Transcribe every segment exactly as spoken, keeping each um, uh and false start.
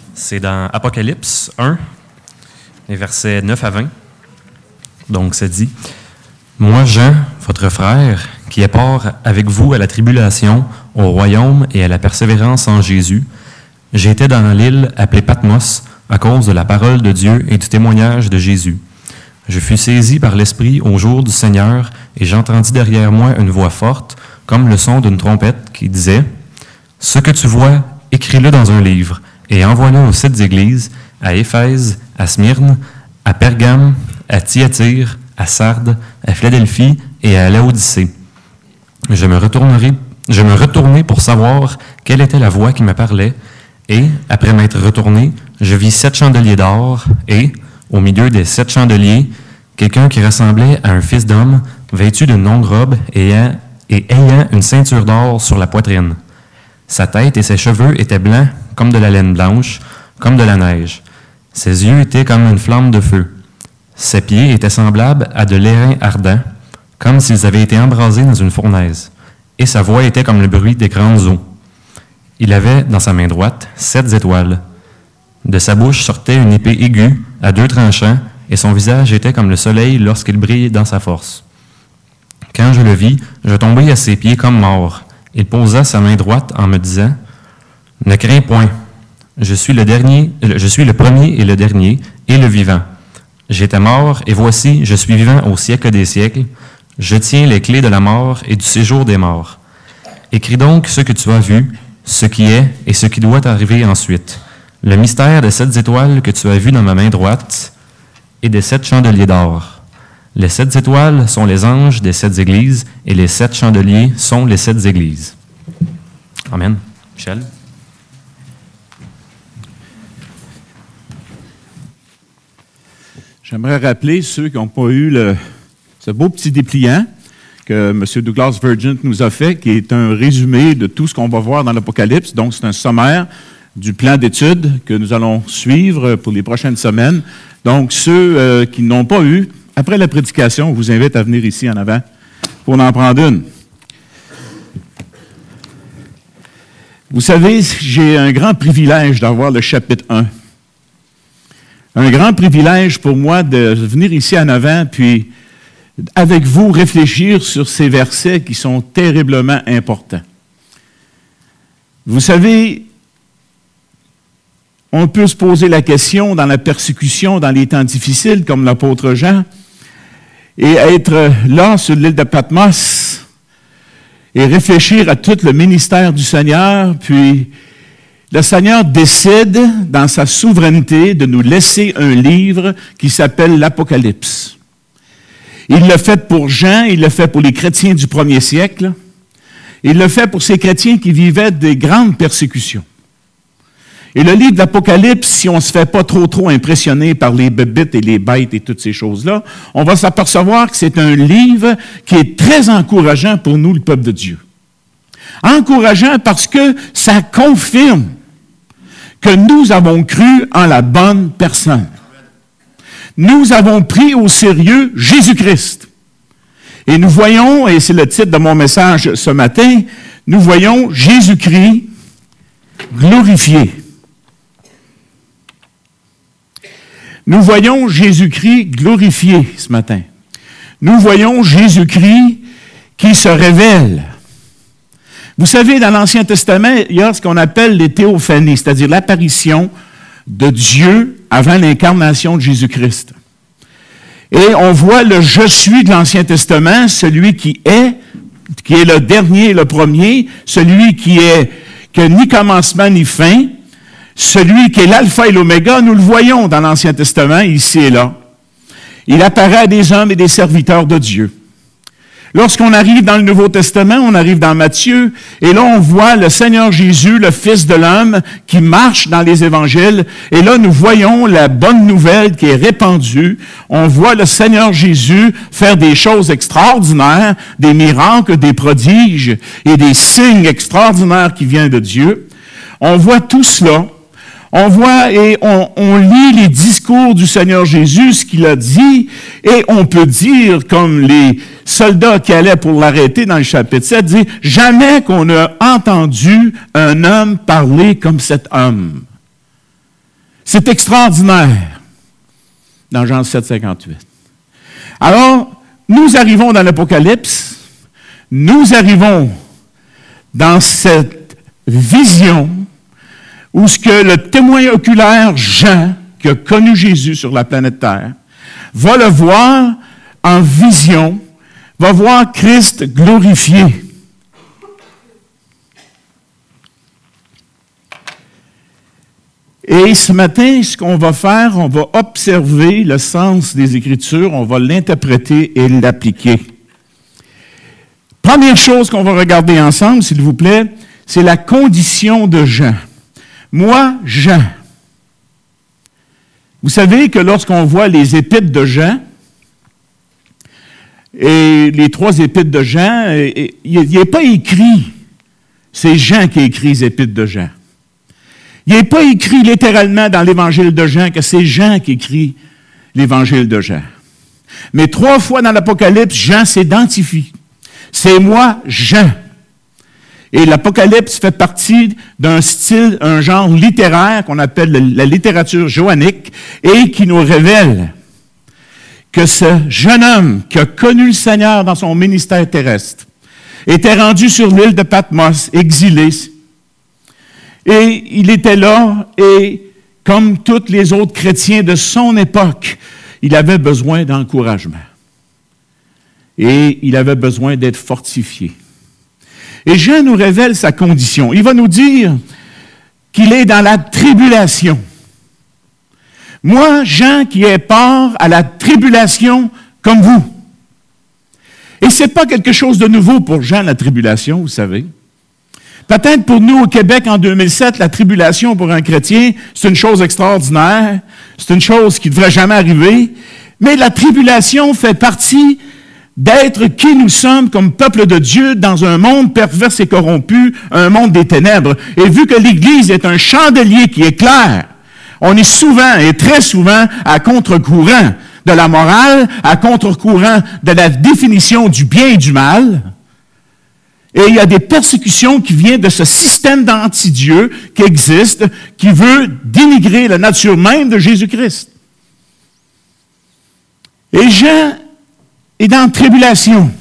C'est dans Apocalypse un, les versets neuf à vingt. Donc, ça dit, « Moi, Jean, votre frère, qui est part avec vous à la tribulation, au royaume et à la persévérance en Jésus, j'étais dans l'île appelée Patmos à cause de la parole de Dieu et du témoignage de Jésus. Je fus saisi par l'Esprit au jour du Seigneur et j'entendis derrière moi une voix forte, comme le son d'une trompette, qui disait, « Ce que tu vois, écris-le dans un livre et envoie-le aux sept églises, à Éphèse, à Smyrne, à Pergame, à Thyatire, à Sardes, à Philadelphie et à Laodicée. Je me retournerai, je me retournai pour savoir quelle était la voix qui me parlait, et, après m'être retourné, je vis sept chandeliers d'or, et, au milieu des sept chandeliers, quelqu'un qui ressemblait à un fils d'homme, vêtu d'une longue robe et ayant, et ayant une ceinture d'or sur la poitrine. Sa tête et ses cheveux étaient blancs comme de la laine blanche, comme de la neige. Ses yeux étaient comme une flamme de feu. Ses pieds étaient semblables à de l'airain ardent, comme s'ils avaient été embrasés dans une fournaise, et sa voix était comme le bruit des grandes eaux. Il avait, dans sa main droite, sept étoiles. De sa bouche sortait une épée aiguë, à deux tranchants, et son visage était comme le soleil lorsqu'il brille dans sa force. Quand je le vis, je tombai à ses pieds comme mort. Il posa sa main droite en me disant, « Ne crains point, je suis le dernier, je suis le premier et le dernier, et le vivant. J'étais mort, et voici, je suis vivant au siècle des siècles. Je tiens les clés de la mort et du séjour des morts. Écris donc ce que tu as vu, ce qui est et ce qui doit arriver ensuite. Le mystère des sept étoiles que tu as vu dans ma main droite et des sept chandeliers d'or. Les sept étoiles sont les anges des sept églises et les sept chandeliers sont les sept églises. » Amen. Michel? J'aimerais rappeler ceux qui n'ont pas eu le, ce beau petit dépliant que M. Douglas Virgin nous a fait, qui est un résumé de tout ce qu'on va voir dans l'Apocalypse. Donc, c'est un sommaire du plan d'études que nous allons suivre pour les prochaines semaines. Donc, ceux euh, qui n'ont pas eu, après la prédication, on vous invite à venir ici en avant pour en prendre une. Vous savez, j'ai un grand privilège d'avoir le chapitre un. Un grand privilège pour moi de venir ici en avant, puis avec vous réfléchir sur ces versets qui sont terriblement importants. Vous savez, on peut se poser la question dans la persécution, dans les temps difficiles, comme l'apôtre Jean, et être là sur l'île de Patmos et réfléchir à tout le ministère du Seigneur, puis le Seigneur décide, dans sa souveraineté, de nous laisser un livre qui s'appelle l'Apocalypse. Il l'a fait pour Jean, il l'a fait pour les chrétiens du premier siècle, il l'a fait pour ces chrétiens qui vivaient des grandes persécutions. Et le livre de l'Apocalypse, si on ne se fait pas trop trop impressionner par les bébites et les bêtes et toutes ces choses-là, on va s'apercevoir que c'est un livre qui est très encourageant pour nous, le peuple de Dieu. Encourageant parce que ça confirme que nous avons cru en la bonne personne. Nous avons pris au sérieux Jésus-Christ. Et nous voyons, et c'est le titre de mon message ce matin, nous voyons Jésus-Christ glorifié. Nous voyons Jésus-Christ glorifié ce matin. Nous voyons Jésus-Christ qui se révèle. Vous savez, dans l'Ancien Testament, il y a ce qu'on appelle les théophanies, c'est-à-dire l'apparition de Dieu avant l'incarnation de Jésus-Christ. Et on voit le « je suis » de l'Ancien Testament, celui qui est, qui est le dernier et le premier, celui qui est, qui n'a ni commencement ni fin, celui qui est l'alpha et l'oméga, nous le voyons dans l'Ancien Testament, ici et là. Il apparaît à des hommes et des serviteurs de Dieu. Lorsqu'on arrive dans le Nouveau Testament, on arrive dans Matthieu, et là on voit le Seigneur Jésus, le Fils de l'homme, qui marche dans les évangiles, et là nous voyons la bonne nouvelle qui est répandue. On voit le Seigneur Jésus faire des choses extraordinaires, des miracles, des prodiges, et des signes extraordinaires qui viennent de Dieu. On voit tout cela. On voit et on, on lit les discours du Seigneur Jésus, ce qu'il a dit, et on peut dire, comme les soldats qui allaient pour l'arrêter dans le chapitre sept, dit « Jamais qu'on a entendu un homme parler comme cet homme. » C'est extraordinaire dans Jean sept, cinquante-huit. Alors, nous arrivons dans l'Apocalypse, nous arrivons dans cette vision où ce que le témoin oculaire Jean, qui a connu Jésus sur la planète Terre, va le voir en vision, va voir Christ glorifié. Et ce matin, ce qu'on va faire, on va observer le sens des Écritures, on va l'interpréter et l'appliquer. Première chose qu'on va regarder ensemble, s'il vous plaît, c'est la condition de Jean. Moi, Jean. Vous savez que lorsqu'on voit les épîtres de Jean, et les trois épîtres de Jean, il n'est pas écrit, c'est Jean qui a écrit les épîtres de Jean. Il n'est pas écrit littéralement dans l'évangile de Jean que c'est Jean qui écrit l'évangile de Jean. Mais trois fois dans l'Apocalypse, Jean s'identifie. C'est moi, Jean. Et l'Apocalypse fait partie d'un style, un genre littéraire qu'on appelle la littérature johannique et qui nous révèle que ce jeune homme qui a connu le Seigneur dans son ministère terrestre était rendu sur l'île de Patmos, exilé. Et il était là et, comme tous les autres chrétiens de son époque, il avait besoin d'encouragement. Et il avait besoin d'être fortifié. Et Jean nous révèle sa condition. Il va nous dire qu'il est dans la tribulation. Moi, Jean, qui ai part à la tribulation comme vous. Et ce n'est pas quelque chose de nouveau pour Jean, la tribulation, vous savez. Peut-être pour nous au Québec en deux mille sept, la tribulation pour un chrétien, c'est une chose extraordinaire, c'est une chose qui ne devrait jamais arriver, mais la tribulation fait partie d'être qui nous sommes comme peuple de Dieu dans un monde pervers et corrompu, un monde des ténèbres. Et vu que l'Église est un chandelier qui éclaire, on est souvent et très souvent à contre-courant de la morale, à contre-courant de la définition du bien et du mal. Et il y a des persécutions qui viennent de ce système d'anti-Dieu qui existe, qui veut dénigrer la nature même de Jésus-Christ. Et Jean est dans la tribulation.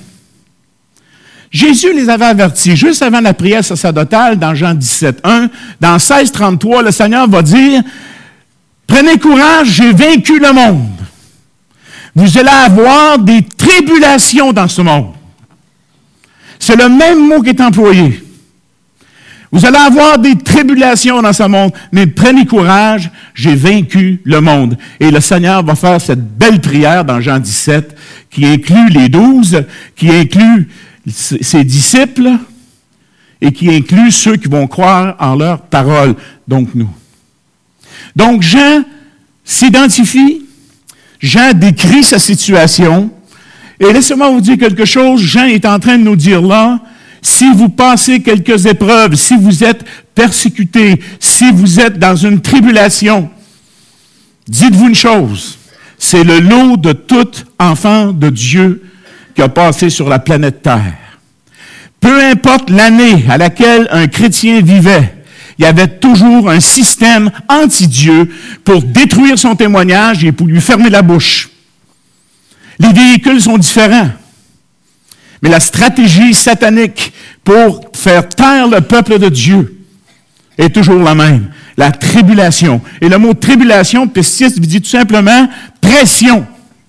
Jésus les avait avertis, juste avant la prière sacerdotale, dans Jean dix-sept, un, dans seize trente-trois, le Seigneur va dire, « Prenez courage, j'ai vaincu le monde. Vous allez avoir des tribulations dans ce monde. » C'est le même mot qui est employé. Vous allez avoir des tribulations dans ce monde, mais prenez courage, j'ai vaincu le monde. Et le Seigneur va faire cette belle prière dans Jean dix-sept, qui inclut les douze, qui inclut ses disciples, et qui inclut ceux qui vont croire en leur parole, donc nous. Donc Jean s'identifie, Jean décrit sa situation, et laissez-moi vous dire quelque chose, Jean est en train de nous dire là, si vous passez quelques épreuves, si vous êtes persécutés, si vous êtes dans une tribulation, dites-vous une chose, c'est le lot de tout enfant de Dieu qui a passé sur la planète Terre. Peu importe l'année à laquelle un chrétien vivait, il y avait toujours un système anti-Dieu pour détruire son témoignage et pour lui fermer la bouche. Les véhicules sont différents. Mais la stratégie satanique pour faire taire le peuple de Dieu est toujours la même. La tribulation. Et le mot tribulation, pistis, veut dire tout simplement pression.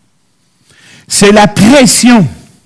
C'est la pression.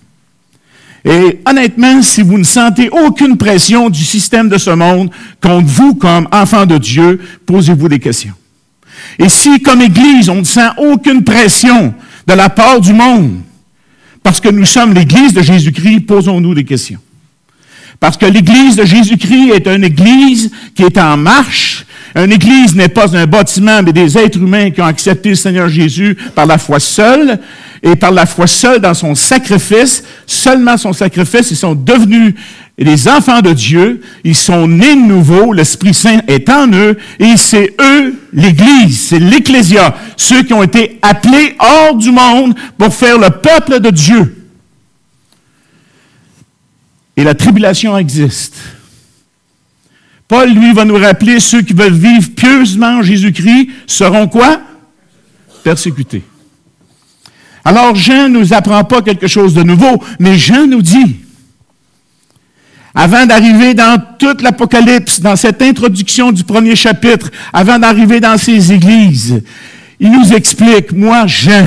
Et honnêtement, si vous ne sentez aucune pression du système de ce monde contre vous comme enfant de Dieu, posez-vous des questions. Et si, comme Église, on ne sent aucune pression de la part du monde, parce que nous sommes l'Église de Jésus-Christ, posons-nous des questions. Parce que l'Église de Jésus-Christ est une Église qui est en marche. Une Église n'est pas un bâtiment, mais des êtres humains qui ont accepté le Seigneur Jésus par la foi seule, et par la foi seule dans son sacrifice, seulement son sacrifice, ils sont devenus les enfants de Dieu, ils sont nés de nouveau, l'Esprit Saint est en eux, et c'est eux, l'Église, c'est l'Ecclésia, ceux qui ont été appelés hors du monde pour faire le peuple de Dieu. Et la tribulation existe. Paul, lui, va nous rappeler, ceux qui veulent vivre pieusement en Jésus-Christ seront quoi? Persécutés. Alors, Jean ne nous apprend pas quelque chose de nouveau, mais Jean nous dit, avant d'arriver dans toute l'Apocalypse, dans cette introduction du premier chapitre, avant d'arriver dans ces églises, il nous explique, moi, Jean,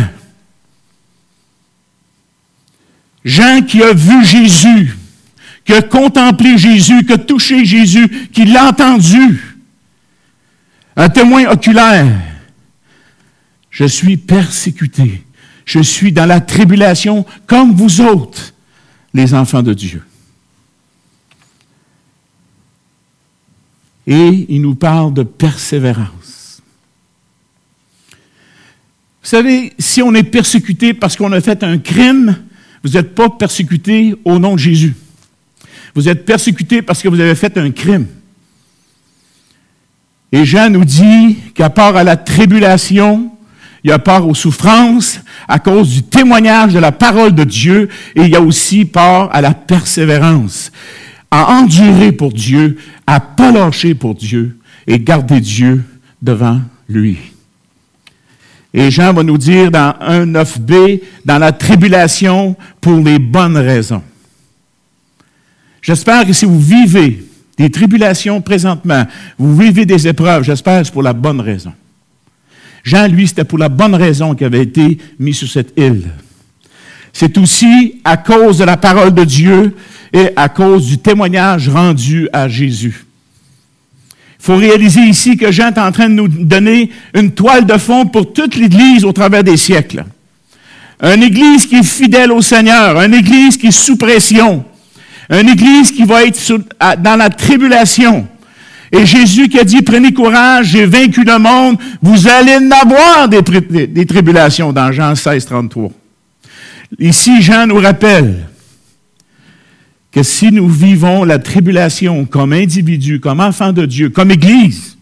Jean qui a vu Jésus, qui a contemplé Jésus, qui a touché Jésus, qui l'a entendu, un témoin oculaire, je suis persécuté. Je suis dans la tribulation comme vous autres, les enfants de Dieu. Et il nous parle de persévérance. Vous savez, si on est persécuté parce qu'on a fait un crime, vous n'êtes pas persécuté au nom de Jésus. Vous êtes persécuté parce que vous avez fait un crime. Et Jean nous dit qu'à part à la tribulation, il y a part aux souffrances à cause du témoignage de la parole de Dieu et il y a aussi part à la persévérance, à endurer pour Dieu, à ne pas lâcher pour Dieu et garder Dieu devant lui. Et Jean va nous dire dans un neuf b, dans la tribulation pour les bonnes raisons. J'espère que si vous vivez des tribulations présentement, vous vivez des épreuves, j'espère que c'est pour la bonne raison. Jean, lui, c'était pour la bonne raison qu'il avait été mis sur cette île. C'est aussi à cause de la parole de Dieu et à cause du témoignage rendu à Jésus. Il faut réaliser ici que Jean est en train de nous donner une toile de fond pour toute l'Église au travers des siècles. Une Église qui est fidèle au Seigneur, une Église qui est sous pression, une Église qui va être sous, à, dans la tribulation. Et Jésus qui a dit, prenez courage, j'ai vaincu le monde, vous allez en avoir des, des, des tribulations, dans Jean seize, trente-trois. Ici, Jean nous rappelle que si nous vivons la tribulation comme individus, comme enfants de Dieu, comme Église,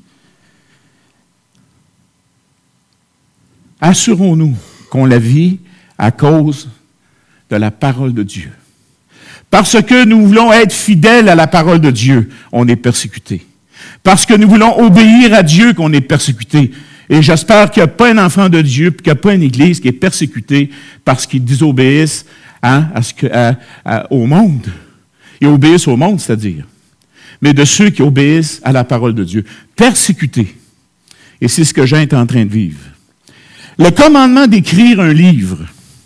assurons-nous qu'on la vit à cause de la parole de Dieu. Parce que nous voulons être fidèles à la parole de Dieu, on est persécutés. Parce que nous voulons obéir à Dieu qu'on est persécuté. Et j'espère qu'il n'y a pas un enfant de Dieu, qu'il n'y a pas une Église qui est persécutée parce qu'ils désobéissent hein, à ce que, à, à, au monde. Ils obéissent au monde, c'est-à-dire. Mais de ceux qui obéissent à la parole de Dieu. Persécutés. Et c'est ce que Jean est en train de vivre. Le commandement d'écrire un livre.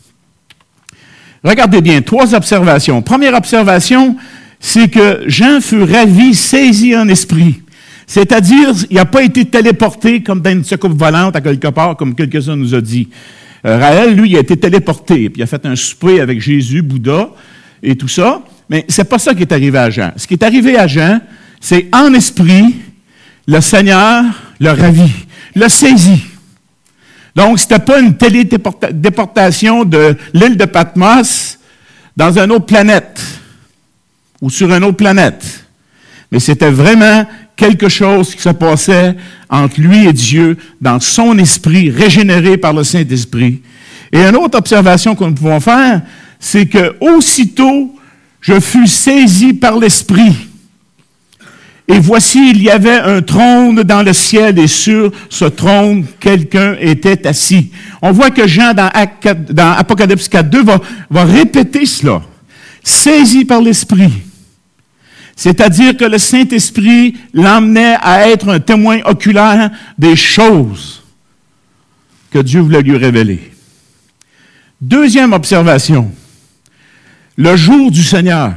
Regardez bien, trois observations. Première observation, c'est que Jean fut ravi, saisi en esprit. C'est-à-dire, il n'a pas été téléporté comme dans une soucoupe volante à quelque part, comme quelques-uns nous ont dit. Euh, Raël, lui, il a été téléporté, puis il a fait un souper avec Jésus, Bouddha, et tout ça. Mais c'est pas ça qui est arrivé à Jean. Ce qui est arrivé à Jean, c'est en esprit, le Seigneur l'a ravi, l'a saisi. Donc, c'était pas une téléportation de l'île de Patmos dans une autre planète, ou sur une autre planète. Mais c'était vraiment quelque chose qui se passait entre lui et Dieu, dans son esprit, régénéré par le Saint-Esprit. Et une autre observation que nous pouvons faire, c'est que aussitôt je fus saisi par l'Esprit, et voici, il y avait un trône dans le ciel, et sur ce trône, quelqu'un était assis. On voit que Jean, dans, dans Apocalypse quatre deux, va, va répéter cela. Saisi par l'Esprit. C'est-à-dire que le Saint-Esprit l'emmenait à être un témoin oculaire des choses que Dieu voulait lui révéler. Deuxième observation, le jour du Seigneur.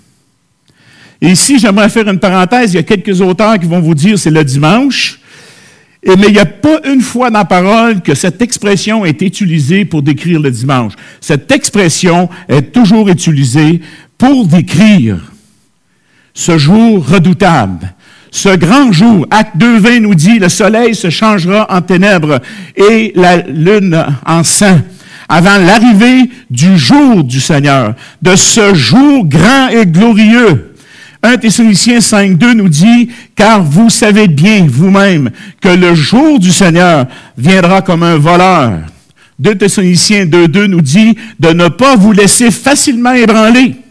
Et ici, j'aimerais faire une parenthèse, il y a quelques auteurs qui vont vous dire c'est le dimanche, et, mais il n'y a pas une fois dans la parole que cette expression est utilisée pour décrire le dimanche. Cette expression est toujours utilisée pour décrire ce jour redoutable, ce grand jour. Acte deux vingt nous dit, le soleil se changera en ténèbres et la lune en sang, avant l'arrivée du jour du Seigneur, de ce jour grand et glorieux. un Thessaloniciens cinq deux nous dit, car vous savez bien vous-même que le jour du Seigneur viendra comme un voleur. deux Thessaloniciens deux deux nous dit de ne pas vous laisser facilement ébranler.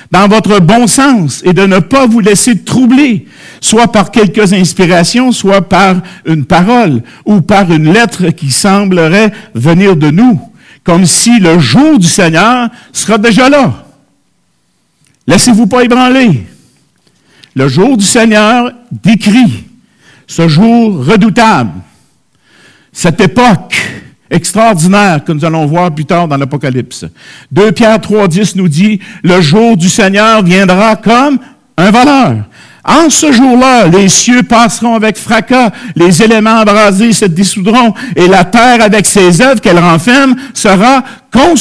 dans votre bon sens et de ne pas vous laisser troubler, soit par quelques inspirations, soit par une parole ou par une lettre qui semblerait venir de nous, comme si le jour du Seigneur sera déjà là. Laissez-vous pas ébranler. Le jour du Seigneur décrit ce jour redoutable, cette époque extraordinaire que nous allons voir plus tard dans l'Apocalypse. deux Pierre trois dix nous dit, « Le jour du Seigneur viendra comme un voleur. En ce jour-là, les cieux passeront avec fracas, les éléments embrasés se dissoudront, et la terre avec ses œuvres qu'elle renferme sera consumée. »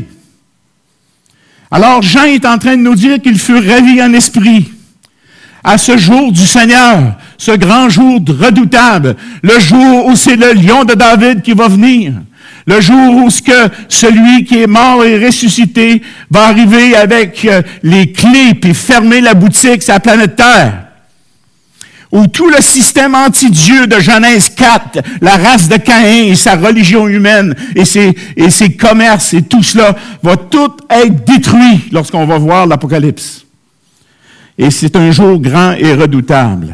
Alors Jean est en train de nous dire qu'il fut ravi en esprit à ce jour du Seigneur, ce grand jour redoutable, le jour où c'est le lion de David qui va venir, le jour où ce que celui qui est mort et ressuscité va arriver avec les clés puis fermer la boutique sur la planète Terre, où tout le système anti-Dieu de Genèse quatre, la race de Caïn et sa religion humaine et ses, et ses commerces et tout cela va tout être détruit lorsqu'on va voir l'Apocalypse. Et c'est un jour grand et redoutable.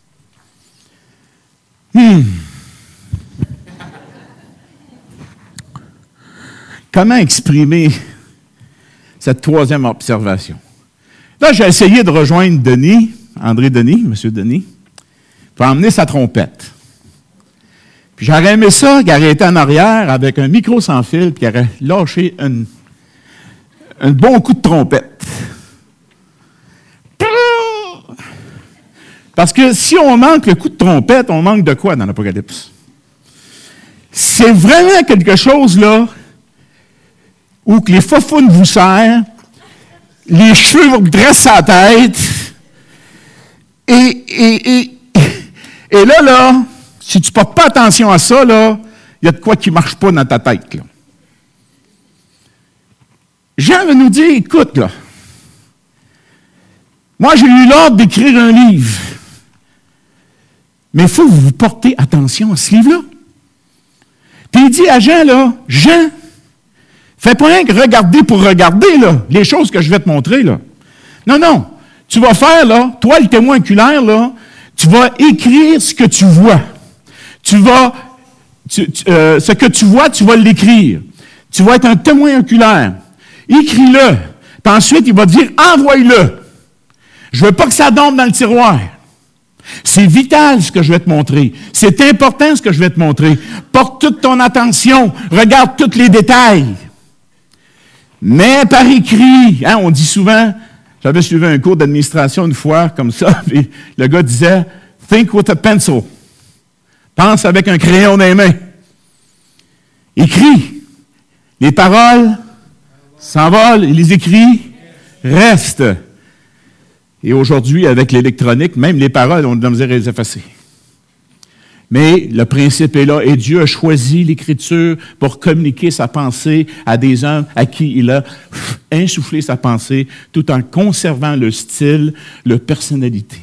Hmm. Comment exprimer cette troisième observation? Là, j'ai essayé de rejoindre Denis, André Denis, M. Denis, pour emmener sa trompette. Puis j'aurais aimé ça, qu'il aurait été en arrière avec un micro sans fil, puis qu'il aurait lâché un, un bon coup de trompette. Parce que si on manque le coup de trompette, on manque de quoi dans l'Apocalypse? C'est vraiment quelque chose, là, où que les faufounes vous serrent, les cheveux vous dressent à la tête, et, et, et, et là, là, si tu ne portes pas attention à ça, là, il y a de quoi qui ne marche pas dans ta tête, là. Jean veut nous dire, écoute, là, moi, j'ai eu l'ordre d'écrire un livre. Mais il faut que vous portez attention à ce livre-là. Puis il dit à Jean, là, Jean, fais pas rien que regarder pour regarder, là, les choses que je vais te montrer, là. Non, non. Tu vas faire, là, toi, le témoin oculaire, là, tu vas écrire ce que tu vois. Tu vas, tu, tu, euh, ce que tu vois, tu vas l'écrire. Tu vas être un témoin oculaire. Écris-le. Puis ensuite, il va te dire, envoie-le. Je veux pas que ça tombe dans le tiroir. C'est vital ce que je vais te montrer. C'est important ce que je vais te montrer. Porte toute ton attention. Regarde tous les détails. Mais par écrit, hein, on dit souvent, j'avais suivi un cours d'administration une fois, comme ça, puis le gars disait, « Think with a pencil ». Pense avec un crayon dans les mains. Écris. Les paroles s'envolent et les écrits restent. Et aujourd'hui, avec l'électronique, même les paroles, on a de la misère à les effacer. Mais le principe est là, et Dieu a choisi l'Écriture pour communiquer sa pensée à des hommes à qui il a insufflé sa pensée, tout en conservant le style, la personnalité.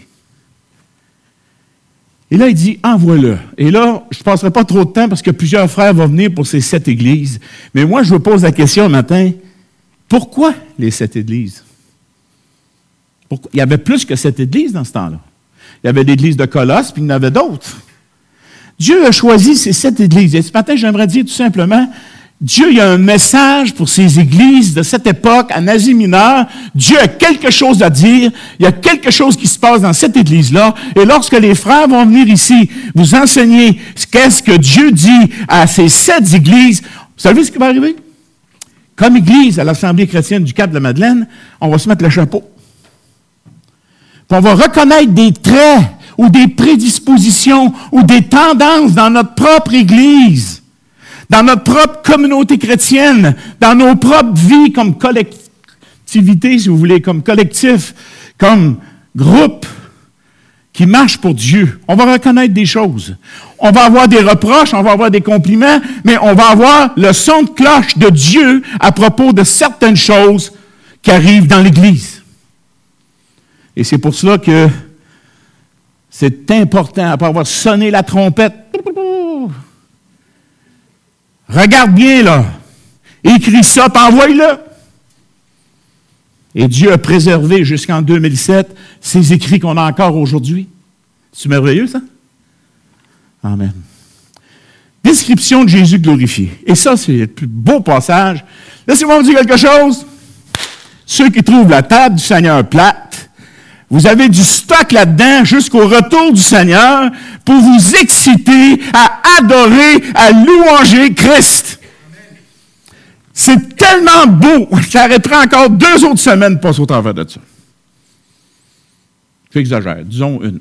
Et là, il dit, envoie-le. Et là, je ne passerai pas trop de temps parce que plusieurs frères vont venir pour ces sept églises. Mais moi, je vous pose la question un matin, pourquoi les sept églises? Pourquoi? Il y avait plus que sept églises dans ce temps-là. Il y avait l'église de Colosse, puis il y en avait d'autres. Dieu a choisi ces sept églises. Et ce matin, j'aimerais dire tout simplement, Dieu il a un message pour ces églises de cette époque, en Asie mineure. Dieu a quelque chose à dire. Il y a quelque chose qui se passe dans cette église-là. Et lorsque les frères vont venir ici, vous enseigner qu'est-ce que Dieu dit à ces sept églises, vous savez ce qui va arriver? Comme église à l'Assemblée chrétienne du Cap de la Madeleine, on va se mettre le chapeau. Puis on va reconnaître des traits ou des prédispositions ou des tendances dans notre propre Église, dans notre propre communauté chrétienne, dans nos propres vies comme collectivité, si vous voulez, comme collectif, comme groupe qui marche pour Dieu. On va reconnaître des choses. On va avoir des reproches, on va avoir des compliments, mais on va avoir le son de cloche de Dieu à propos de certaines choses qui arrivent dans l'Église. Et c'est pour cela que c'est important, après avoir sonné la trompette, regarde bien là, écris ça, puis envoie-le. Et Dieu a préservé jusqu'en deux mille sept ces écrits qu'on a encore aujourd'hui. C'est merveilleux, ça? Amen. Description de Jésus glorifié. Et ça, c'est le plus beau passage. Laissez-moi vous dire quelque chose. Ceux qui trouvent la table du Seigneur plate, vous avez du stock là-dedans jusqu'au retour du Seigneur pour vous exciter à adorer, à louanger Christ. C'est tellement beau. Ça arrêtera encore deux autres semaines de passer au travers de ça. J'exagère, disons une.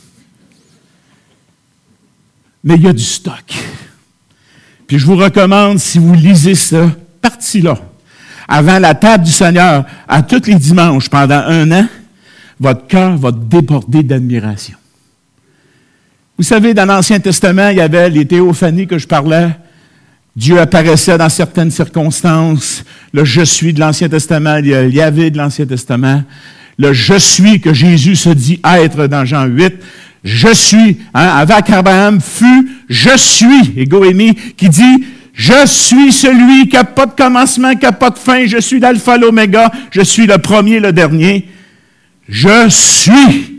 Mais il y a du stock. Puis je vous recommande, si vous lisez ça, partie-là, avant la table du Seigneur, à tous les dimanches, pendant un an, votre cœur va déborder d'admiration. Vous savez, dans l'Ancien Testament, il y avait les théophanies que je parlais. Dieu apparaissait dans certaines circonstances. Le « je suis » de l'Ancien Testament, il y a le « Yahvé » de l'Ancien Testament. Le « je suis » que Jésus se dit être dans Jean huit. « Je suis hein, », avec Abraham fut « je suis », et Goémie qui dit « je suis celui qui n'a pas de commencement, qui n'a pas de fin, je suis l'alpha, l'oméga, je suis le premier, le dernier. Je suis. »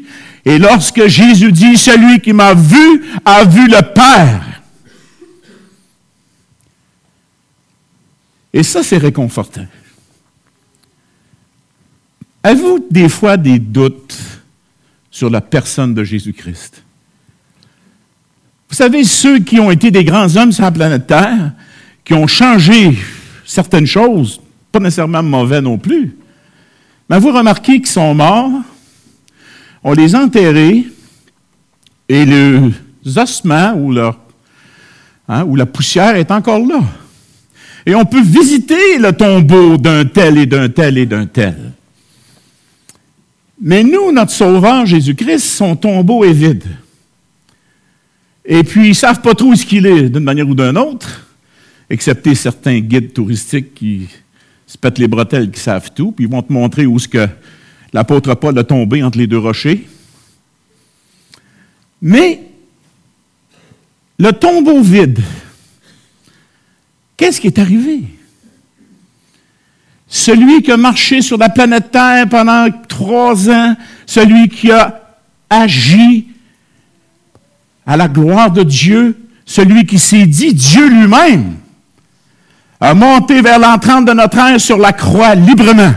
Et lorsque Jésus dit « celui qui m'a vu a vu le Père », et ça, c'est réconfortant. Avez-vous des fois des doutes sur la personne de Jésus-Christ? Vous savez, ceux qui ont été des grands hommes sur la planète Terre, qui ont changé certaines choses, pas nécessairement mauvais non plus, mais vous remarquez qu'ils sont morts, on les a enterrés, et les ossements ou, leur, hein, ou la poussière est encore là. Et on peut visiter le tombeau d'un tel et d'un tel et d'un tel. Mais nous, notre Sauveur Jésus-Christ, son tombeau est vide. Et puis, ils ne savent pas trop où ce qu'il est, d'une manière ou d'une autre, excepté certains guides touristiques qui se pètent les bretelles, qui savent tout, puis ils vont te montrer où est-ce que l'apôtre Paul a tombé entre les deux rochers. Mais, le tombeau vide, qu'est-ce qui est arrivé? Celui qui a marché sur la planète Terre pendant trois ans, celui qui a agi à la gloire de Dieu, celui qui s'est dit Dieu lui-même, a monté vers l'entrante de notre ère sur la croix librement.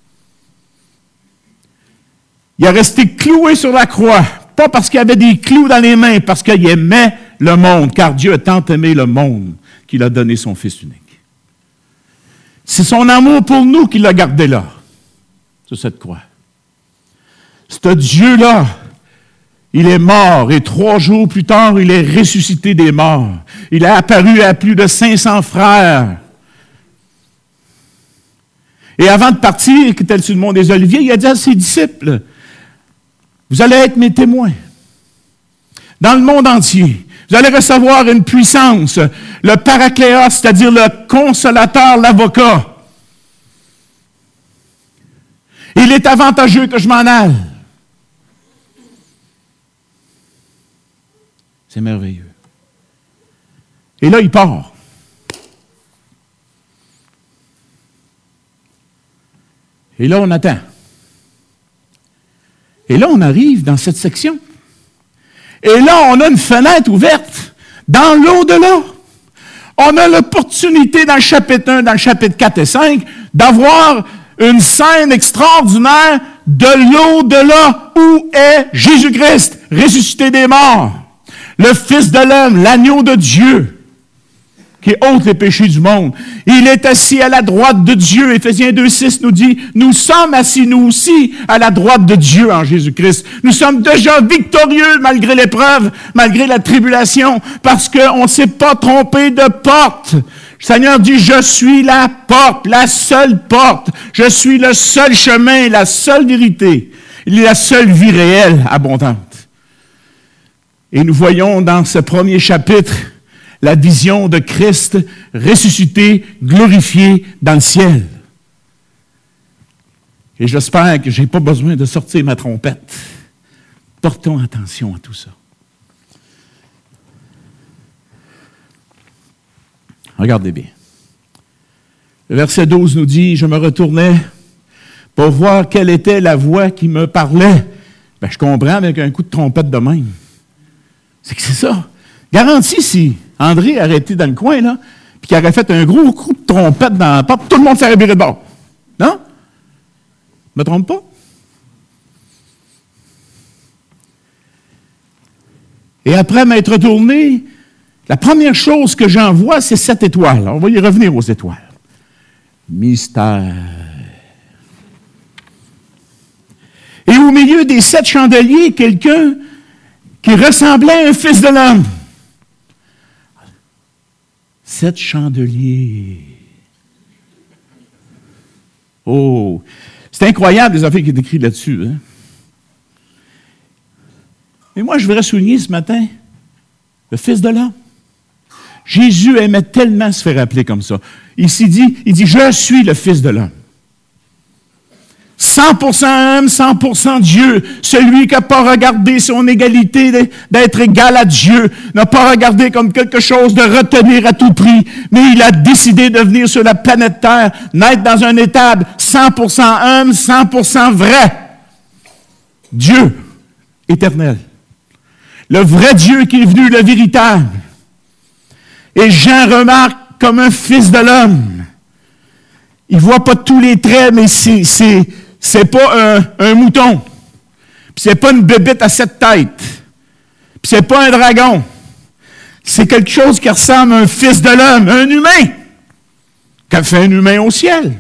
Il a resté cloué sur la croix, pas parce qu'il avait des clous dans les mains, parce qu'il aimait le monde, car Dieu a tant aimé le monde qu'il a donné son Fils unique. C'est son amour pour nous qui l'a gardé là, sur cette croix. Ce Dieu-là, il est mort et trois jours plus tard, il est ressuscité des morts. Il a apparu à plus de cinq cents frères. Et avant de partir, qui était sur le mont des Oliviers, il a dit à ses disciples, « Vous allez être mes témoins dans le monde entier. Vous allez recevoir une puissance, le paracléos, c'est-à-dire le consolateur, l'avocat. Il est avantageux que je m'en aille. » C'est merveilleux. Et là, il part. Et là, on attend. Et là, on arrive dans cette section. Et là, on a une fenêtre ouverte dans l'au-delà. On a l'opportunité dans le chapitre un, dans le chapitre quatre et cinq, d'avoir une scène extraordinaire de l'au-delà où est Jésus-Christ, ressuscité des morts. Le Fils de l'homme, l'agneau de Dieu, qui ôte les péchés du monde. Il est assis à la droite de Dieu. Éphésiens deux six nous dit, nous sommes assis, nous aussi, à la droite de Dieu en Jésus-Christ. Nous sommes déjà victorieux malgré l'épreuve, malgré la tribulation, parce qu'on ne s'est pas trompé de porte. Le Seigneur dit, je suis la porte, la seule porte. Je suis le seul chemin, la seule vérité. Il est la seule vie réelle, abondante. Et nous voyons dans ce premier chapitre la vision de Christ ressuscité, glorifié dans le ciel. Et j'espère que je n'ai pas besoin de sortir ma trompette. Portons attention à tout ça. Regardez bien. Le verset douze nous dit, « Je me retournai pour voir quelle était la voix qui me parlait. Ben, je comprends avec un coup de trompette de même. C'est que c'est ça. Garanti, si André aurait été dans le coin, là, puis qu'il aurait fait un gros coup de trompette dans la porte, tout le monde s'aurait viré de bord. Non? Je me trompe pas? Et après m'être retourné, la première chose que j'en vois, c'est sept étoiles. On va y revenir aux étoiles. Mystère. Et au milieu des sept chandeliers, quelqu'un qui ressemblait à un fils de l'homme. Sept chandeliers. Oh, c'est incroyable les affaires qui sont écrites là-dessus. Hein? Mais moi, je voudrais souligner ce matin le Fils de l'homme. Jésus aimait tellement se faire appeler comme ça. Il s'est dit, il dit, je suis le Fils de l'homme. cent pour cent homme, cent pour cent Dieu. Celui qui n'a pas regardé son égalité d'être égal à Dieu, n'a pas regardé comme quelque chose de retenir à tout prix, mais il a décidé de venir sur la planète Terre, naître dans un étable cent pour cent homme, cent pour cent vrai. Dieu éternel. Le vrai Dieu qui est venu, le véritable. Et Jean remarque comme un fils de l'homme. Il ne voit pas tous les traits, mais c'est, c'est, c'est pas un, un mouton. Puis c'est pas une bébête à sept têtes. Puis c'est pas un dragon. C'est quelque chose qui ressemble à un fils de l'homme, un humain. Qu'a fait un humain au ciel?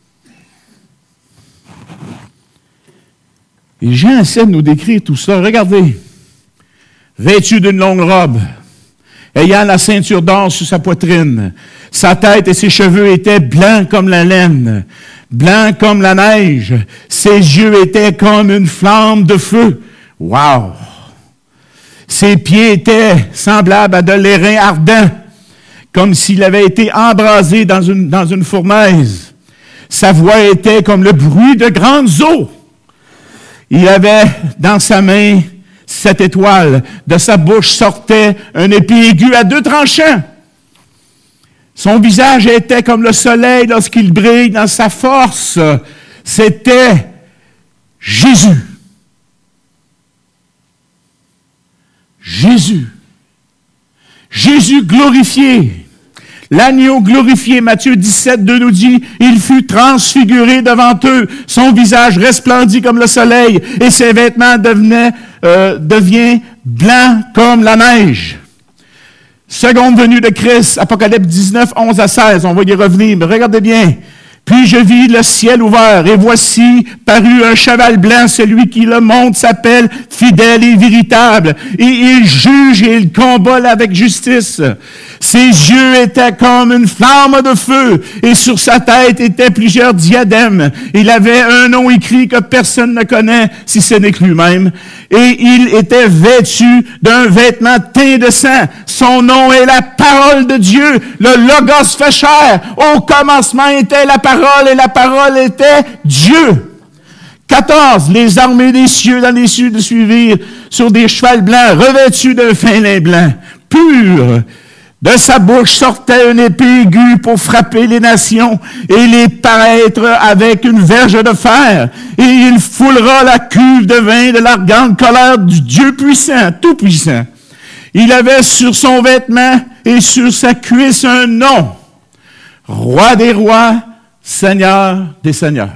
Et Jean essaie de nous décrire tout ça. Regardez. Vêtu d'une longue robe, ayant la ceinture d'or sur sa poitrine. Sa tête et ses cheveux étaient blancs comme la laine, blancs comme la neige. Ses yeux étaient comme une flamme de feu. Wow! Ses pieds étaient semblables à de l'airain ardent, comme s'il avait été embrasé dans une, dans une fournaise. Sa voix était comme le bruit de grandes eaux. Il avait dans sa main sept étoiles. De sa bouche sortait un épée aiguë à deux tranchants. Son visage était comme le soleil lorsqu'il brille dans sa force. C'était Jésus. Jésus. Jésus glorifié. L'agneau glorifié, Matthieu dix-sept, deux nous dit, il fut transfiguré devant eux, son visage resplendit comme le soleil, et ses vêtements devenaient, euh, deviennent blancs comme la neige. Seconde venue de Christ, Apocalypse dix-neuf, onze à seize, on va y revenir, mais regardez bien. Puis je vis le ciel ouvert, et voici parut un cheval blanc, celui qui le monte s'appelle fidèle et véritable, et il juge et il combat avec justice. Ses yeux étaient comme une flamme de feu, et sur sa tête étaient plusieurs diadèmes. Il avait un nom écrit que personne ne connaît, si ce n'est que lui-même. Et il était vêtu d'un vêtement teint de sang. Son nom est la parole de Dieu. Le Logos fait chair. Au commencement était la parole, et la parole était Dieu. quatorze. Les armées des cieux dans les cieux le suivirent sur des chevals blancs, revêtus d'un fin lin blanc, pur. De sa bouche sortait une épée aiguë pour frapper les nations et les paraître avec une verge de fer. Et il foulera la cuve de vin de l'ardente colère du Dieu puissant, tout puissant. Il avait sur son vêtement et sur sa cuisse un nom. Roi des rois, Seigneur des seigneurs.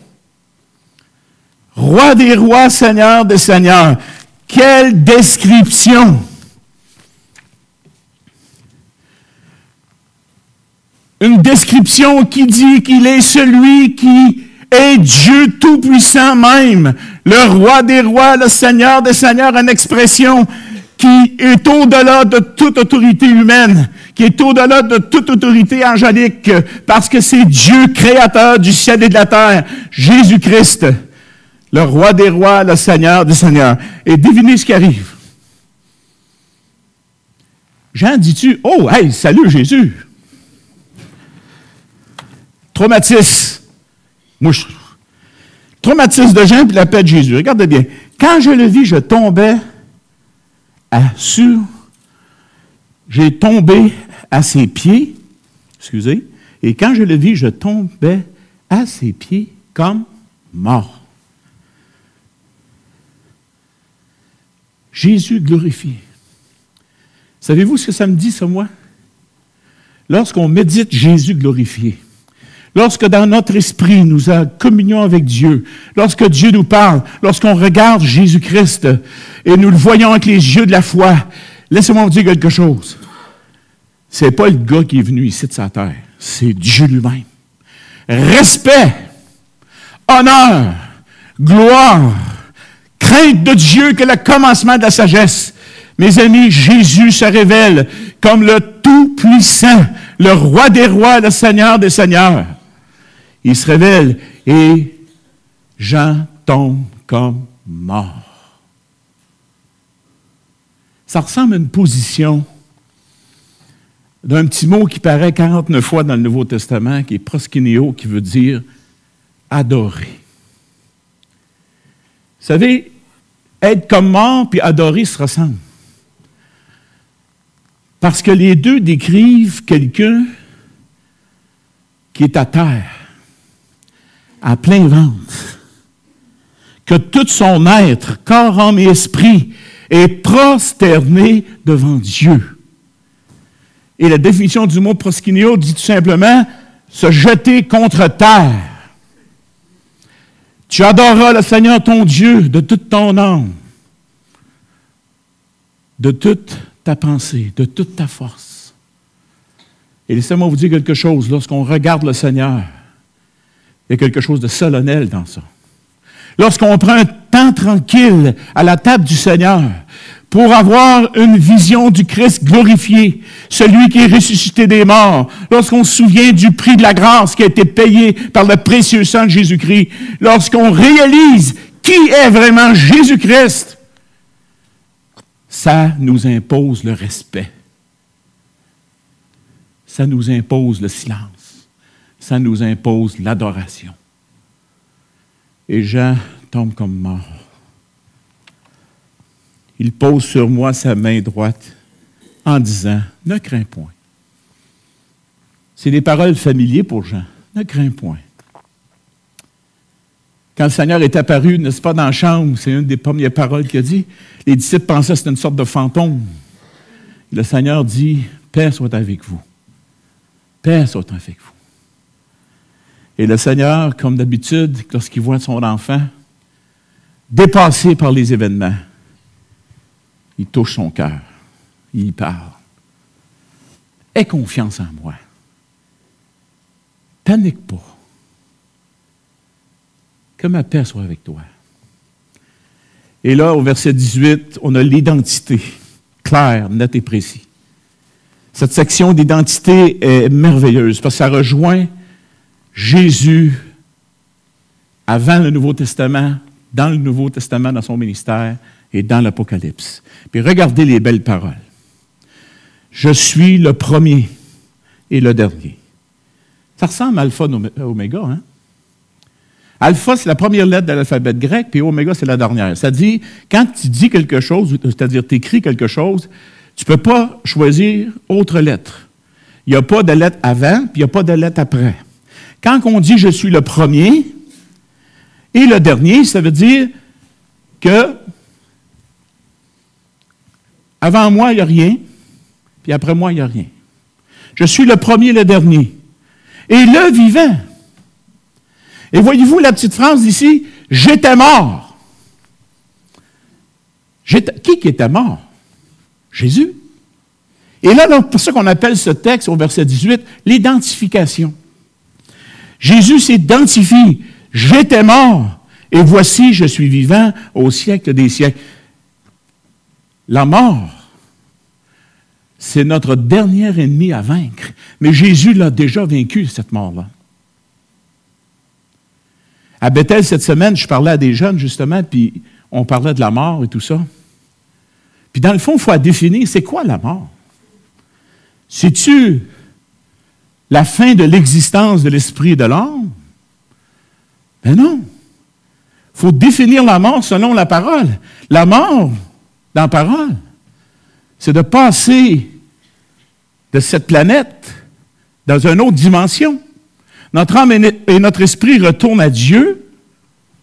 Roi des rois, Seigneur des seigneurs. Quelle description! Une description qui dit qu'il est celui qui est Dieu Tout-Puissant même, le Roi des rois, le Seigneur des seigneurs, une expression qui est au-delà de toute autorité humaine, qui est au-delà de toute autorité angélique, parce que c'est Dieu créateur du ciel et de la terre, Jésus-Christ, le Roi des rois, le Seigneur des seigneurs. Et devinez ce qui arrive. Jean dit-tu, « Oh, hey, salut Jésus! » Traumatisme. Moi, je... Traumatisme de Jean puis la paix de Jésus. Regardez bien. Quand je le vis, je tombais à sur. J'ai tombé à ses pieds. Excusez. Et quand je le vis, je tombais à ses pieds comme mort. Jésus glorifié. Savez-vous ce que ça me dit, ça, moi? Lorsqu'on médite Jésus glorifié, lorsque dans notre esprit nous avons communion avec Dieu, lorsque Dieu nous parle, lorsqu'on regarde Jésus-Christ et nous le voyons avec les yeux de la foi, laissez-moi vous dire quelque chose. C'est pas le gars qui est venu ici de sa terre, c'est Dieu lui-même. Respect, honneur, gloire, crainte de Dieu que le commencement de la sagesse. Mes amis, Jésus se révèle comme le Tout-Puissant, le Roi des rois, le Seigneur des seigneurs. Il se révèle et Jean tombe comme mort. Ça ressemble à une position d'un petit mot qui paraît quarante-neuf fois dans le Nouveau Testament, qui est proskineo, qui veut dire adorer. Vous savez, être comme mort puis adorer se ressemblent. Parce que les deux décrivent quelqu'un qui est à terre, à plein ventre, que tout son être, corps, âme et esprit, est prosterné devant Dieu. Et la définition du mot proskineo dit tout simplement se jeter contre terre. Tu adoreras le Seigneur ton Dieu de toute ton âme, de toute ta pensée, de toute ta force. Et laissez-moi vous dire quelque chose, lorsqu'on regarde le Seigneur, il y a quelque chose de solennel dans ça. Lorsqu'on prend un temps tranquille à la table du Seigneur pour avoir une vision du Christ glorifié, celui qui est ressuscité des morts, lorsqu'on se souvient du prix de la grâce qui a été payé par le précieux sang de Jésus-Christ, lorsqu'on réalise qui est vraiment Jésus-Christ, ça nous impose le respect. Ça nous impose le silence. Ça nous impose l'adoration. Et Jean tombe comme mort. Il pose sur moi sa main droite en disant, « Ne crains point. » C'est des paroles familières pour Jean. « Ne crains point. » Quand le Seigneur est apparu, n'est-ce pas, dans la chambre, c'est une des premières paroles qu'il a dit, les disciples pensaient que c'était une sorte de fantôme. Et le Seigneur dit, « Paix soit avec vous. Paix soit avec vous. » Et le Seigneur, comme d'habitude, lorsqu'il voit son enfant dépassé par les événements, il touche son cœur. Il y parle. « Aie confiance en moi. Panique pas. Que ma paix soit avec toi. » Et là, au verset dix-huit, on a l'identité, claire, nette et précise. Cette section d'identité est merveilleuse parce que ça rejoint Jésus avant le Nouveau Testament, dans le Nouveau Testament, dans son ministère et dans l'Apocalypse. Puis regardez les belles paroles. « Je suis le premier et le dernier. » Ça ressemble à Alpha et Oméga, hein? Alpha, c'est la première lettre de l'alphabet grec, puis Oméga, c'est la dernière. C'est-à-dire, quand tu dis quelque chose, c'est-à-dire tu écris quelque chose, tu ne peux pas choisir autre lettre. Il n'y a pas de lettre avant, puis il n'y a pas de lettre après. Quand on dit « je suis le premier » et le dernier, ça veut dire que avant moi, il n'y a rien, puis après moi, il n'y a rien. Je suis le premier et le dernier. Et le vivant. Et voyez-vous la petite phrase ici, « J'étais mort ». J'étais, qui qui était mort? Jésus. Et là, c'est pour ça qu'on appelle ce texte, au verset dix-huit, l'identification. Jésus s'identifie, « J'étais mort, et voici, je suis vivant au siècle des siècles ». La mort, c'est notre dernier ennemi à vaincre. Mais Jésus l'a déjà vaincu, cette mort-là. À Bethel, cette semaine, je parlais à des jeunes, justement, puis on parlait de la mort et tout ça. Puis dans le fond, il faut définir, c'est quoi la mort? C'est-tu la fin de l'existence de l'esprit et de l'âme? Ben non. Il faut définir la mort selon la parole. La mort, dans la parole, c'est de passer de cette planète dans une autre dimension. Notre âme et notre esprit retournent à Dieu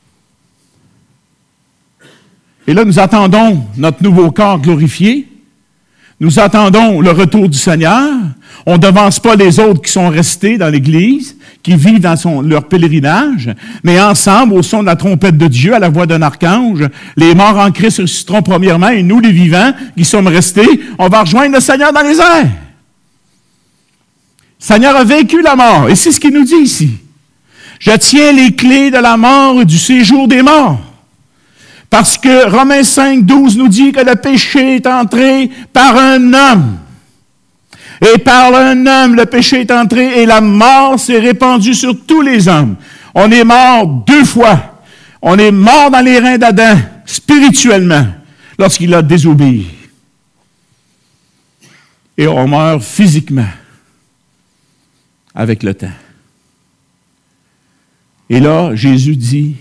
Et là, nous attendons notre nouveau corps glorifié. Nous attendons le retour du Seigneur. On ne devance pas les autres qui sont restés dans l'Église, qui vivent dans son, leur pèlerinage, mais ensemble, au son de la trompette de Dieu, à la voix d'un archange, les morts en Christ ressusciteront premièrement, et nous, les vivants, qui sommes restés, on va rejoindre le Seigneur dans les airs. Le Seigneur a vaincu la mort, et c'est ce qu'il nous dit ici. Je tiens les clés de la mort et du séjour des morts. Parce que Romains cinq, douze nous dit que le péché est entré par un homme. Et par un homme, le péché est entré et la mort s'est répandue sur tous les hommes. On est mort deux fois. On est mort dans les reins d'Adam, spirituellement, lorsqu'il a désobéi. Et on meurt physiquement avec le temps. Et là, Jésus dit,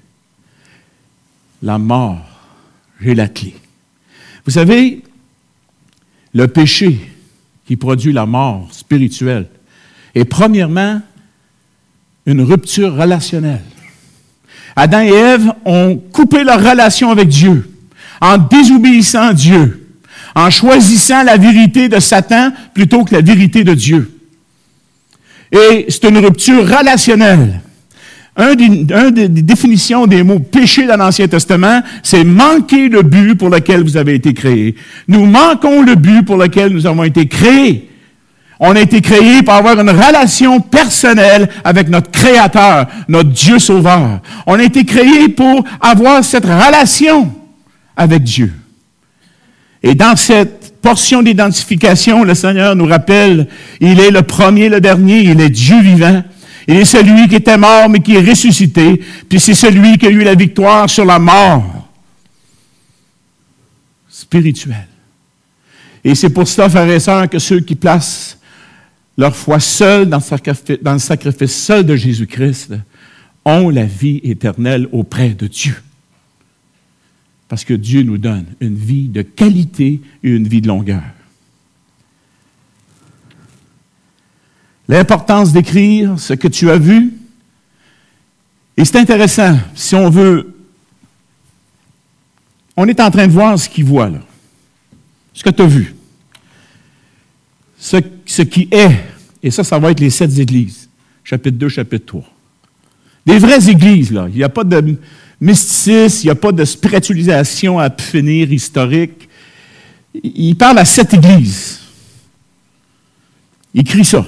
la mort, j'ai la clé. Vous savez, le péché qui produit la mort spirituelle est premièrement une rupture relationnelle. Adam et Ève ont coupé leur relation avec Dieu en désobéissant à Dieu, en choisissant la vérité de Satan plutôt que la vérité de Dieu. Et c'est une rupture relationnelle. Un des, un des définitions des mots péché dans l'Ancien Testament, c'est manquer le but pour lequel vous avez été créés. Nous manquons le but pour lequel nous avons été créés. On a été créés pour avoir une relation personnelle avec notre Créateur, notre Dieu Sauveur. On a été créés pour avoir cette relation avec Dieu. Et dans cette portion d'identification, le Seigneur nous rappelle, il est le premier, le dernier, il est Dieu vivant. Il est celui qui était mort, mais qui est ressuscité. Puis c'est celui qui a eu la victoire sur la mort spirituelle. Et c'est pour cela, frères et sœurs, que ceux qui placent leur foi seule dans le sacrifice, dans le sacrifice seul de Jésus-Christ ont la vie éternelle auprès de Dieu. Parce que Dieu nous donne une vie de qualité et une vie de longueur. L'importance d'écrire ce que tu as vu. Et c'est intéressant, si on veut... On est en train de voir ce qu'il voit, là. Ce que tu as vu. Ce, ce qui est. Et ça, ça va être les sept églises. Chapitre deux, chapitre trois. Des vraies églises, là. Il n'y a pas de mysticisme, il n'y a pas de spiritualisation à finir historique. Il parle à sept églises. Il écrit ça.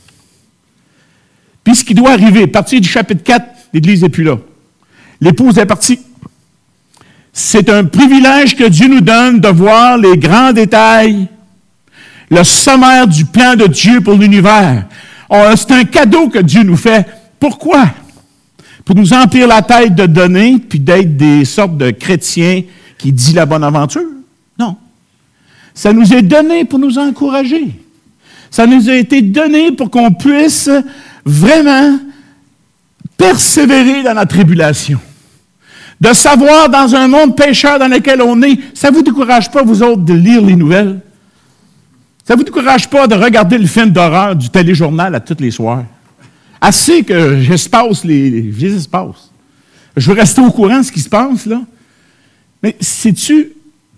Puis ce qui doit arriver, à partir du chapitre quatre, l'Église n'est plus là. L'épouse est partie. C'est un privilège que Dieu nous donne de voir les grands détails, le sommaire du plan de Dieu pour l'univers. On, c'est un cadeau que Dieu nous fait. Pourquoi? Pour nous emplir la tête de donner, puis d'être des sortes de chrétiens qui disent la bonne aventure? Non. Ça nous est donné pour nous encourager. Ça nous a été donné pour qu'on puisse vraiment persévérer dans la tribulation. De savoir dans un monde pécheur dans lequel on est, ça ne vous décourage pas, vous autres, de lire les nouvelles? Ça ne vous décourage pas de regarder le film d'horreur du téléjournal à tous les soirs? Assez que j'espace les, les espaces. Je veux rester au courant de ce qui se passe, là. Mais sais-tu,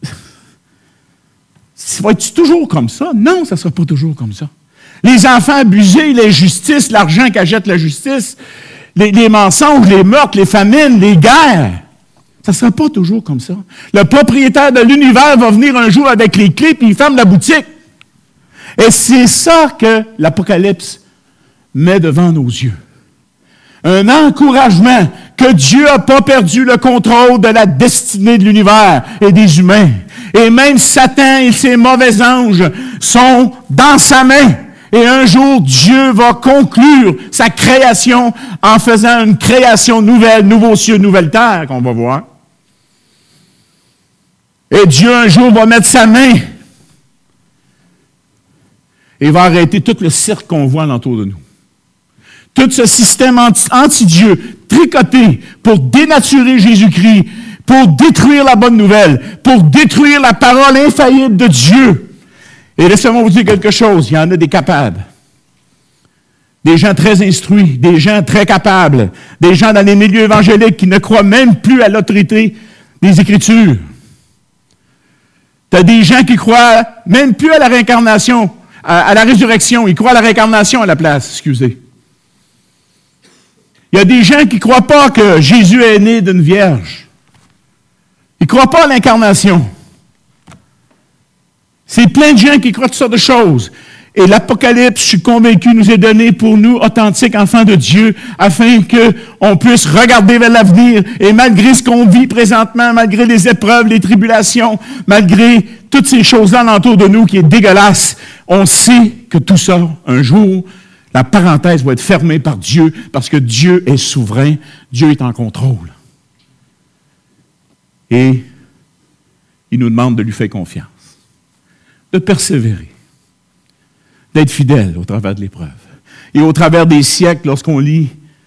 va-tu toujours comme ça? Non, ça ne sera pas toujours comme ça. Les enfants abusés, l'injustice, l'argent qu'achète la justice, les, les mensonges, les meurtres, les famines, les guerres. Ça ne sera pas toujours comme ça. Le propriétaire de l'univers va venir un jour avec les clés puis il ferme la boutique. Et c'est ça que l'Apocalypse met devant nos yeux. Un encouragement que Dieu n'a pas perdu le contrôle de la destinée de l'univers et des humains. Et même Satan et ses mauvais anges sont dans sa main. Et un jour, Dieu va conclure sa création en faisant une création nouvelle, nouveau cieux, nouvelle terre, qu'on va voir. Et Dieu, un jour, va mettre sa main et va arrêter tout le cirque qu'on voit alentour de nous. Tout ce système anti- anti-Dieu, tricoté pour dénaturer Jésus-Christ, pour détruire la bonne nouvelle, pour détruire la parole infaillible de Dieu. Et laissez-moi vous dire quelque chose, il y en a des capables. Des gens très instruits, des gens très capables, des gens dans les milieux évangéliques qui ne croient même plus à l'autorité des Écritures. Tu as des gens qui croient même plus à la réincarnation, à, à la résurrection. Ils croient à la réincarnation à la place, excusez. Il y a des gens qui ne croient pas que Jésus est né d'une vierge. Ils ne croient pas à l'incarnation. C'est plein de gens qui croient toutes sortes de choses. Et l'Apocalypse, je suis convaincu, nous est donné pour nous, authentiques enfants de Dieu, afin qu'on puisse regarder vers l'avenir. Et malgré ce qu'on vit présentement, malgré les épreuves, les tribulations, malgré toutes ces choses-là alentour de nous qui est dégueulasse, on sait que tout ça, un jour, la parenthèse va être fermée par Dieu, parce que Dieu est souverain, Dieu est en contrôle. Et il nous demande de lui faire confiance, de persévérer, d'être fidèle au travers de l'épreuve. Et au travers des siècles, lorsqu'on lit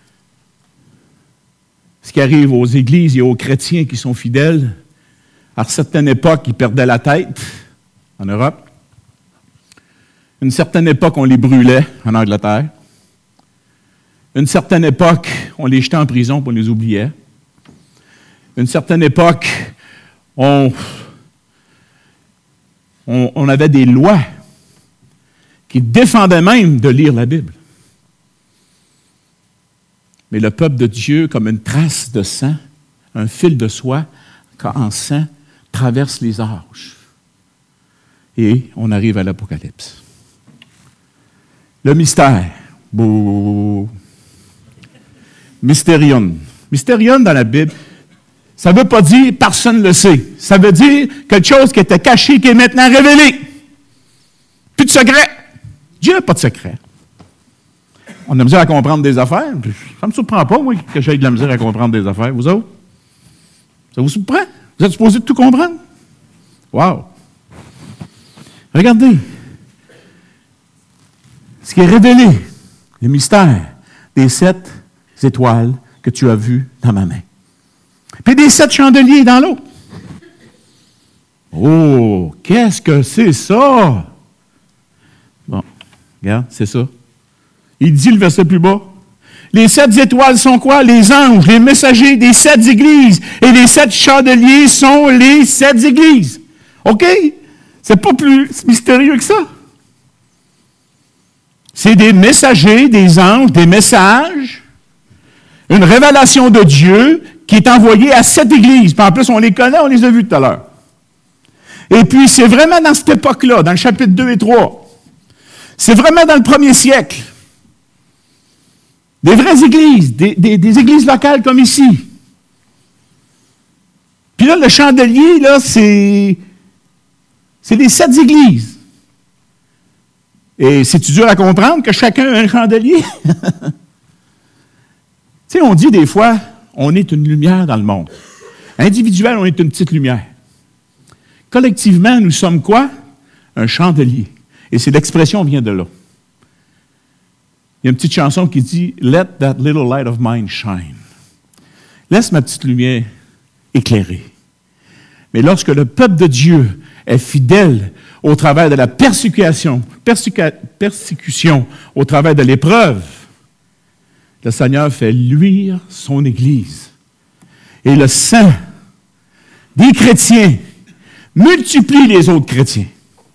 ce qui arrive aux églises et aux chrétiens qui sont fidèles, à certaines époques, ils perdaient la tête en Europe. Une certaine époque, on les brûlait en Angleterre. Une certaine époque, on les jetait en prison pour les oublier. Une certaine époque, on, on, on avait des lois qui défendaient même de lire la Bible. Mais le peuple de Dieu, comme une trace de sang, un fil de soie en sang, traverse les âges. Et on arrive à l'Apocalypse. Le mystère. Bouh. Mystérion. Mystérion dans la Bible, ça ne veut pas dire « personne ne le sait ». Ça veut dire quelque chose qui était caché, qui est maintenant révélé. Plus de secret. Dieu n'a pas de secret. On a de la misère à comprendre des affaires. Ça ne me surprend pas, moi, que j'aie de la misère à comprendre des affaires. Vous autres? Ça vous surprend? Vous êtes supposés de tout comprendre? Wow! Regardez. Ce qui est révélé, le mystère des sept étoiles que tu as vues dans ma main. Puis des sept chandeliers dans l'eau. Oh, qu'est-ce que c'est ça? Bon, regarde, c'est ça. Il dit le verset plus bas. Les sept étoiles sont quoi? Les anges, les messagers des sept églises. Et les sept chandeliers sont les sept églises. OK? C'est pas plus mystérieux que ça. C'est des messagers, des anges, des messages, une révélation de Dieu qui est envoyée à sept églises. Puis en plus, on les connaît, on les a vus tout à l'heure. Et puis, c'est vraiment dans cette époque-là, dans le chapitre deux et trois. C'est vraiment dans le premier siècle. Des vraies églises, des, des, des églises locales comme ici. Puis là, le chandelier, là, c'est, c'est les sept églises. Et c'est-tu dur à comprendre que chacun a un chandelier? Tu sais, on dit des fois, on est une lumière dans le monde. Individuel, on est une petite lumière. Collectivement, nous sommes quoi? Un chandelier. Et c'est l'expression vient de là. Il y a une petite chanson qui dit « Let that little light of mine shine ». Laisse ma petite lumière éclairer. Mais lorsque le peuple de Dieu est fidèle au travers de la persécution, persécu- persécution au travers de l'épreuve, le Seigneur fait luire son Église. Et le sang des chrétiens multiplie les autres chrétiens.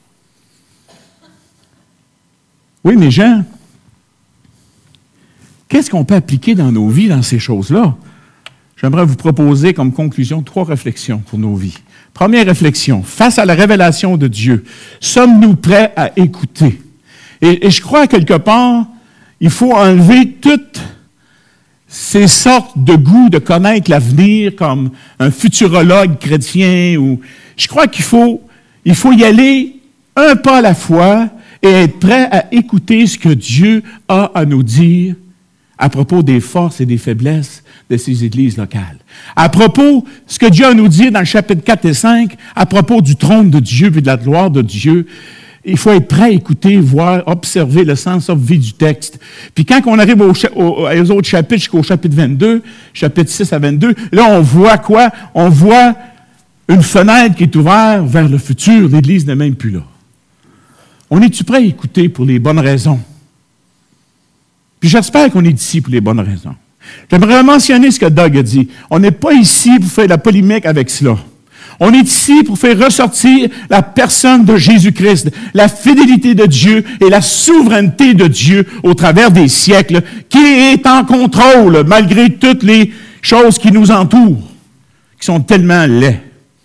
Oui, mais Jean, qu'est-ce qu'on peut appliquer dans nos vies, dans ces choses-là? J'aimerais vous proposer comme conclusion trois réflexions pour nos vies. Première réflexion, face à la révélation de Dieu, sommes-nous prêts à écouter? Et, et je crois, quelque part, il faut enlever toutes ces sortes de goût de connaître l'avenir comme un futurologue chrétien. Ou, je crois qu'il faut, il faut y aller un pas à la fois et être prêt à écouter ce que Dieu a à nous dire à propos des forces et des faiblesses de ces églises locales. À propos, ce que Dieu a à nous dire dans le chapitre quatre et cinq, à propos du trône de Dieu et de la gloire de Dieu, il faut être prêt à écouter, voir, observer le sens obvi du texte. Puis quand on arrive au, au, aux autres chapitres, jusqu'au chapitre vingt-deux, chapitre six à vingt-deux, là, on voit quoi? On voit une fenêtre qui est ouverte vers le futur. L'Église n'est même plus là. On est-tu prêt à écouter pour les bonnes raisons? Puis j'espère qu'on est ici pour les bonnes raisons. J'aimerais mentionner ce que Doug a dit. On n'est pas ici pour faire la polémique avec cela. On est ici pour faire ressortir la personne de Jésus-Christ, la fidélité de Dieu et la souveraineté de Dieu au travers des siècles, qui est en contrôle malgré toutes les choses qui nous entourent, qui sont tellement laides.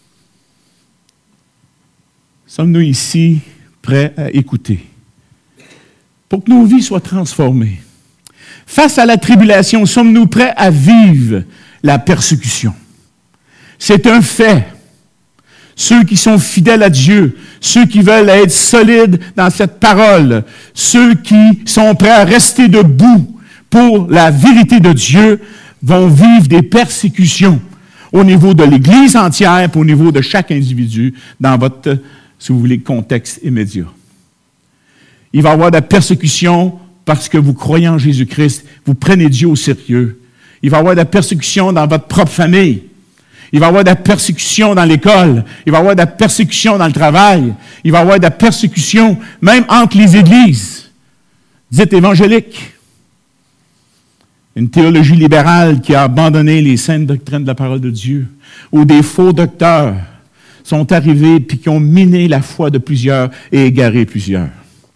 Sommes-nous ici prêts à écouter pour que nos vies soient transformées? Face à la tribulation, sommes-nous prêts à vivre la persécution? C'est un fait. Ceux qui sont fidèles à Dieu, ceux qui veulent être solides dans cette parole, ceux qui sont prêts à rester debout pour la vérité de Dieu, vont vivre des persécutions au niveau de l'Église entière, puis au niveau de chaque individu dans votre, si vous voulez, contexte immédiat. Il va y avoir de la persécution parce que vous croyez en Jésus-Christ, vous prenez Dieu au sérieux. Il va y avoir de la persécution dans votre propre famille. Il va y avoir de la persécution dans l'école. Il va y avoir de la persécution dans le travail. Il va y avoir de la persécution même entre les églises dites évangéliques. Une théologie libérale qui a abandonné les saintes doctrines de la parole de Dieu, où des faux docteurs sont arrivés puis qui ont miné la foi de plusieurs et égaré plusieurs.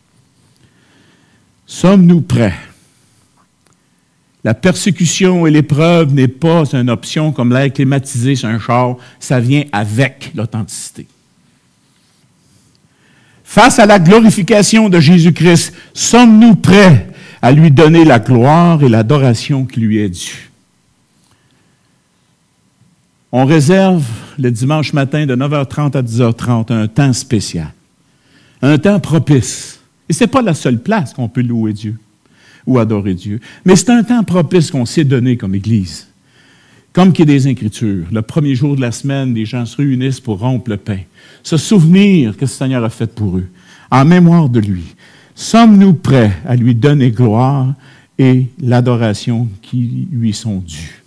Sommes-nous prêts? La persécution et l'épreuve n'est pas une option comme l'air climatisé sur un char, ça vient avec l'authenticité. Face à la glorification de Jésus-Christ, sommes-nous prêts à lui donner la gloire et l'adoration qui lui est due? On réserve le dimanche matin de neuf heures trente à dix heures trente un temps spécial, un temps propice. Et ce n'est pas la seule place qu'on peut louer Dieu ou adorer Dieu. Mais c'est un temps propice qu'on s'est donné comme Église. Comme qu'il y a des Écritures. Le premier jour de la semaine, les gens se réunissent pour rompre le pain. Se souvenir que le Seigneur a fait pour eux. En mémoire de lui. Sommes-nous prêts à lui donner gloire et l'adoration qui lui sont dues?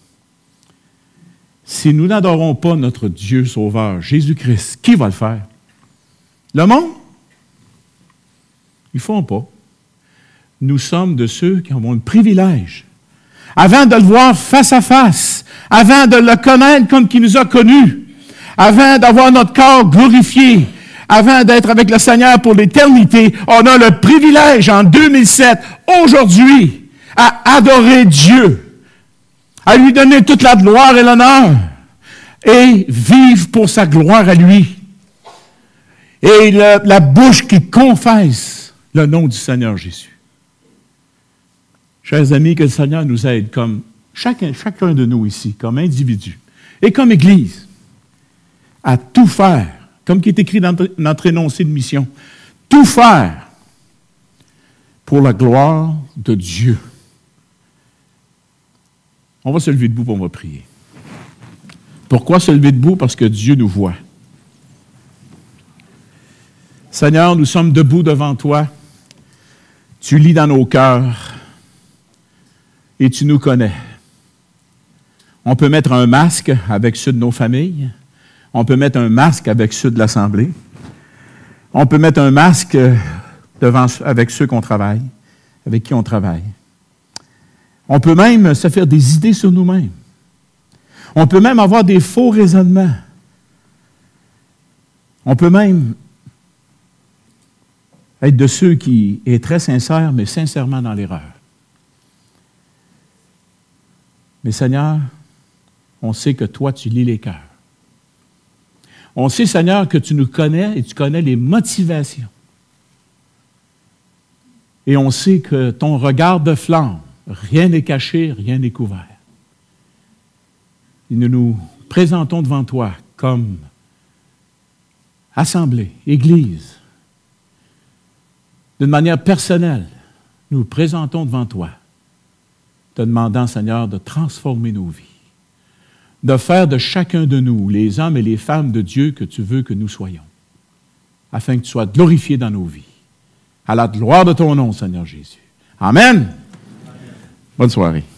Si nous n'adorons pas notre Dieu Sauveur, Jésus-Christ, qui va le faire? Le monde? Ils ne font pas. Nous sommes de ceux qui ont le privilège, avant de le voir face à face, avant de le connaître comme qu'il nous a connus, avant d'avoir notre corps glorifié, avant d'être avec le Seigneur pour l'éternité, on a le privilège en deux mille sept, aujourd'hui, à adorer Dieu, à lui donner toute la gloire et l'honneur, et vivre pour sa gloire à lui. Et le, la bouche qui confesse le nom du Seigneur Jésus. Chers amis, que le Seigneur nous aide comme chacun, chacun de nous ici, comme individu et comme Église, à tout faire, comme qui est écrit dans notre énoncé de mission, tout faire pour la gloire de Dieu. On va se lever debout pour on va prier. Pourquoi se lever debout? Parce que Dieu nous voit. Seigneur, nous sommes debout devant toi. Tu lis dans nos cœurs. Et tu nous connais. On peut mettre un masque avec ceux de nos familles. On peut mettre un masque avec ceux de l'Assemblée. On peut mettre un masque devant, avec ceux qu'on travaille, avec qui on travaille. On peut même se faire des idées sur nous-mêmes. On peut même avoir des faux raisonnements. On peut même être de ceux qui est très sincères, mais sincèrement dans l'erreur. Mais Seigneur, on sait que toi, tu lis les cœurs. On sait, Seigneur, que tu nous connais et tu connais les motivations. Et on sait que ton regard de flamme, rien n'est caché, rien n'est couvert. Et nous nous présentons devant toi comme assemblée, Église. D'une manière personnelle, nous nous présentons devant toi, te demandant, Seigneur, de transformer nos vies, de faire de chacun de nous les hommes et les femmes de Dieu que tu veux que nous soyons, afin que tu sois glorifié dans nos vies. À la gloire de ton nom, Seigneur Jésus. Amen. Amen. Bonne soirée.